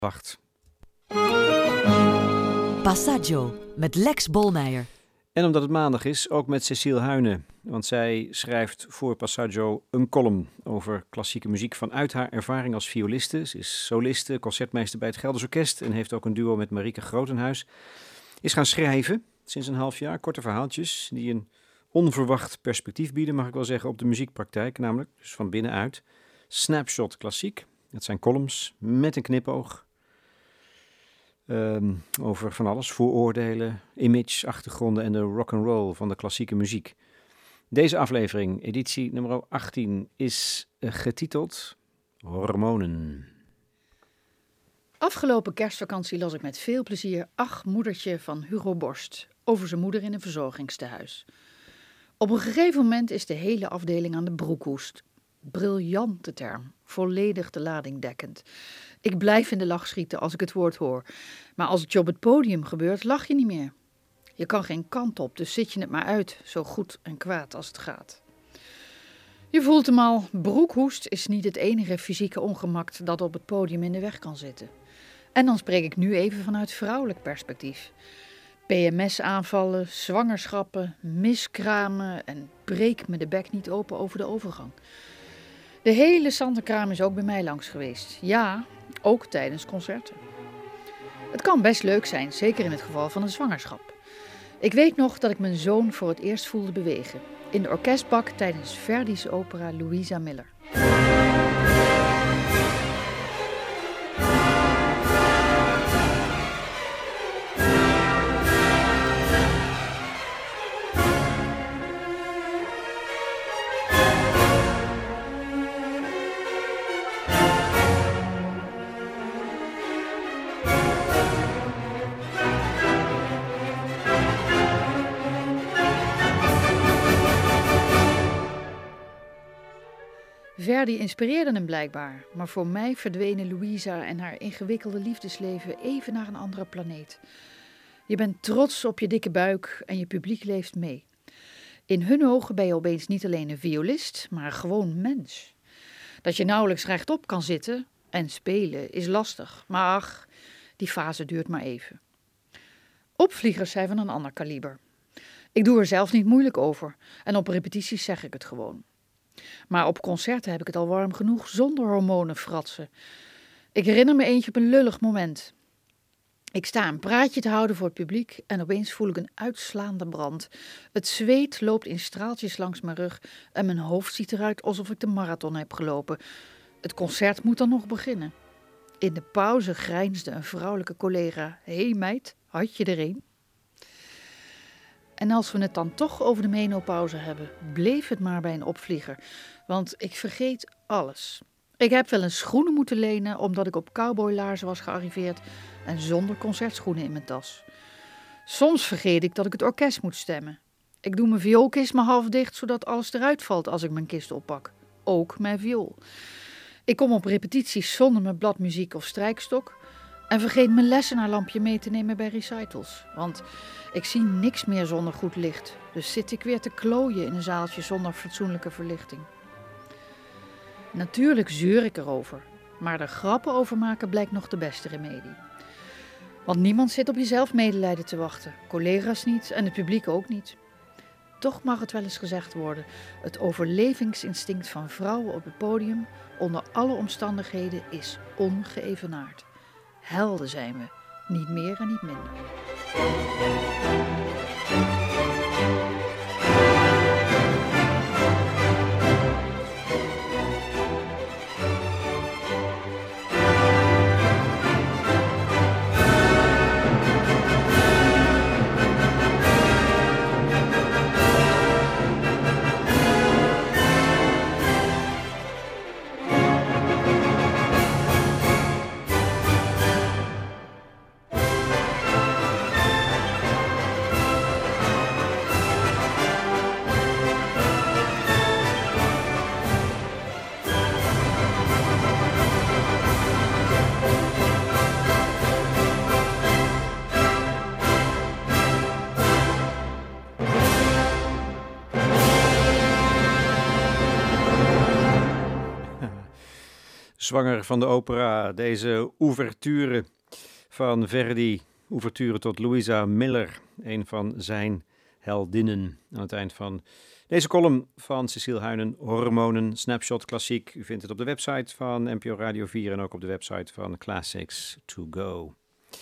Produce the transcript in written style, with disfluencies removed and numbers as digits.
Wacht. Passaggio met Lex Bolmeijer. En omdat het maandag is, ook met Cecile Huyne. Want zij schrijft voor Passaggio een column over klassieke muziek vanuit haar ervaring als violiste. Ze is soliste, concertmeester bij het Gelders Orkest en heeft ook een duo met Marieke Grotenhuis. Is gaan schrijven sinds een half jaar, korte verhaaltjes die een onverwacht perspectief bieden, mag ik wel zeggen, op de muziekpraktijk. Namelijk dus van binnenuit. Snapshot klassiek. Dat zijn columns met een knipoog. Over van alles, vooroordelen, image, achtergronden en de rock'n'roll van de klassieke muziek. Deze aflevering, editie nummer 18, is getiteld Hormonen. Afgelopen kerstvakantie las ik met veel plezier Ach, moedertje van Hugo Borst over zijn moeder in een verzorgingstehuis. Op een gegeven moment is de hele afdeling aan de broekhoest. Briljante term, volledig de lading dekkend. Ik blijf in de lach schieten als ik het woord hoor. Maar als het je op het podium gebeurt, lach je niet meer. Je kan geen kant op, dus zit je het maar uit, zo goed en kwaad als het gaat. Je voelt hem al, broekhoest is niet het enige fysieke ongemak dat op het podium in de weg kan zitten. En dan spreek ik nu even vanuit vrouwelijk perspectief. PMS-aanvallen, zwangerschappen, miskramen en breek me de bek niet open over de overgang. De hele Santenkraam is ook bij mij langs geweest. Ja, ook tijdens concerten. Het kan best leuk zijn, zeker in het geval van een zwangerschap. Ik weet nog dat ik mijn zoon voor het eerst voelde bewegen. In de orkestbak tijdens Verdi's opera Louisa Miller. Verdi inspireerde hem blijkbaar, maar voor mij verdwenen Louisa en haar ingewikkelde liefdesleven even naar een andere planeet. Je bent trots op je dikke buik en je publiek leeft mee. In hun ogen ben je opeens niet alleen een violist, maar een gewoon mens. Dat je nauwelijks rechtop kan zitten en spelen is lastig, maar ach, die fase duurt maar even. Opvliegers zijn van een ander kaliber. Ik doe er zelf niet moeilijk over en op repetities zeg ik het gewoon. Maar op concerten heb ik het al warm genoeg zonder hormonen fratsen. Ik herinner me eentje op een lullig moment. Ik sta een praatje te houden voor het publiek en opeens voel ik een uitslaande brand. Het zweet loopt in straaltjes langs mijn rug en mijn hoofd ziet eruit alsof ik de marathon heb gelopen. Het concert moet dan nog beginnen. In de pauze grijnsde een vrouwelijke collega. Hé meid, had je er een? En als we het dan toch over de menopauze hebben, bleef het maar bij een opvlieger. Want ik vergeet alles. Ik heb wel eens schoenen moeten lenen omdat ik op cowboylaarzen was gearriveerd en zonder concertschoenen in mijn tas. Soms vergeet ik dat ik het orkest moet stemmen. Ik doe mijn vioolkist maar half dicht zodat alles eruit valt als ik mijn kist oppak. Ook mijn viool. Ik kom op repetities zonder mijn bladmuziek of strijkstok. En vergeet mijn lessenaarlampje mee te nemen bij recitals. Want ik zie niks meer zonder goed licht. Dus zit ik weer te klooien in een zaaltje zonder fatsoenlijke verlichting. Natuurlijk zeur ik erover. Maar er grappen over maken blijkt nog de beste remedie. Want niemand zit op jezelf medelijden te wachten. Collega's niet en het publiek ook niet. Toch mag het wel eens gezegd worden. Het overlevingsinstinct van vrouwen op het podium onder alle omstandigheden is ongeëvenaard. Helden zijn we, niet meer en niet minder. Zwanger van de opera, deze ouverture van Verdi, ouverture tot Louisa Miller, een van zijn heldinnen. Aan het eind van deze column van Cecile Huynen, Hormonen, Snapshot Klassiek. U vindt het op de website van NPO Radio 4 en ook op de website van Classics to Go.